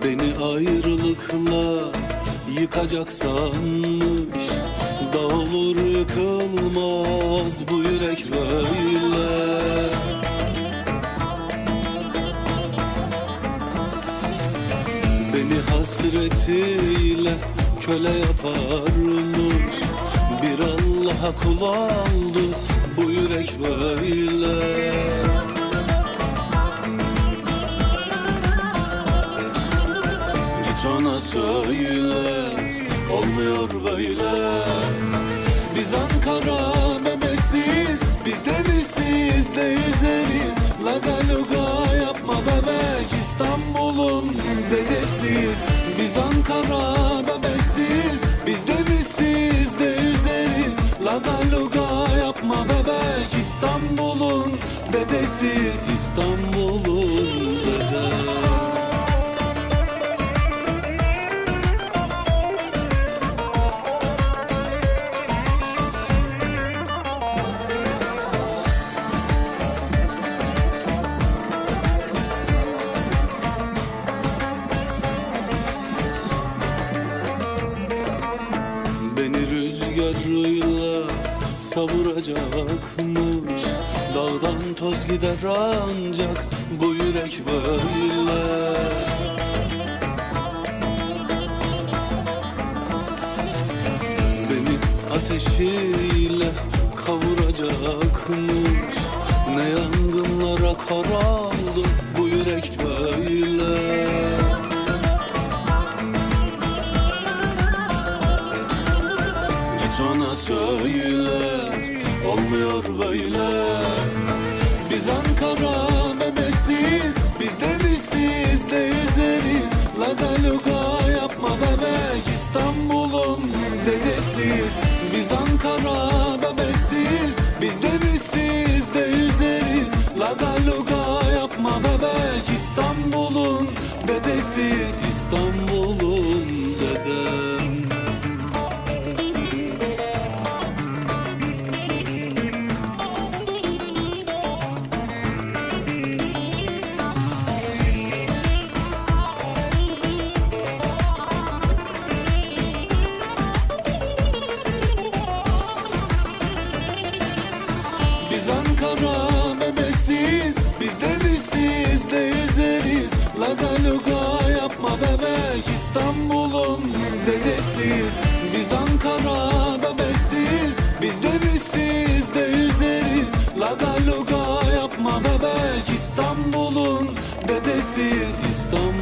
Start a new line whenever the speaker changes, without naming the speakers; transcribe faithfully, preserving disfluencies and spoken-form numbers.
Beni ayrılıkla yıkacak sanmış, dağılır yıkılmaz bu yürek böyle. Beni hasretiyle köle yaparmış, bir Allah'a kul oldu bu yürek böyle. Git ona söyle, olmuyor böyle. Biz Ankara bebesiz, biz denizsiz de yüzeriz. Laga luga yapma bebek, İstanbul'un dedesiyiz. Biz Ankara bebesiz, biz denizsiz de yüzeriz. Laga luga yapma bebek, İstanbul'un dedesiyiz. İstanbul'un dedesiyiz. Beni rüzgarıyla savuracakmış, dağdan toz gider ancak bu yürek böyle. Beni ateşiyle kavuracakmış, ne yangınlara kor oldu bu yürek böyle. Ona söyle, olmuyor böyle. Biz Ankara bebesiz, biz denizsiz de yüzeriz. Laga luga yapma bebek, İstanbul'un dedesiyiz. Biz Ankara bebesiz, biz denizsiz de yüzeriz. Laga luga yapma bebek, İstanbul'un dedesiyiz. İstanbul'un dedem. Biz Ankara bebesiz, biz denizsiz de yüzeriz. Laga luga yapma bebek, İstanbul'un dedesiyiz. Biz Ankara bebesiz, biz denizsiz de yüzeriz. Laga luga yapma bebek, İstanbul'un dedesiyiz. İstanbul